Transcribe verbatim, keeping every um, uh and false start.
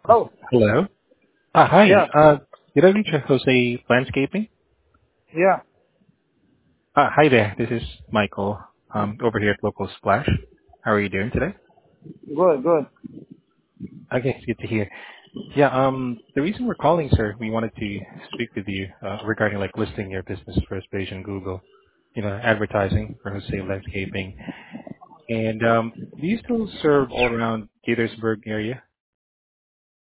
Oh, Hello. Ah, Hi. yeah, Uh, Did I reach a Jose Landscaping? yeah. Ah, Hi there. This is Michael, um, over here at Local Splash. How are you doing today? Good, good. Okay, it's good to hear. Yeah, um, the reason we're calling, sir, we wanted to speak with you uh, regarding like listing your business first page in Google, you know, advertising for Jose Landscaping. And um, do you still serve all around Gaithersburg area?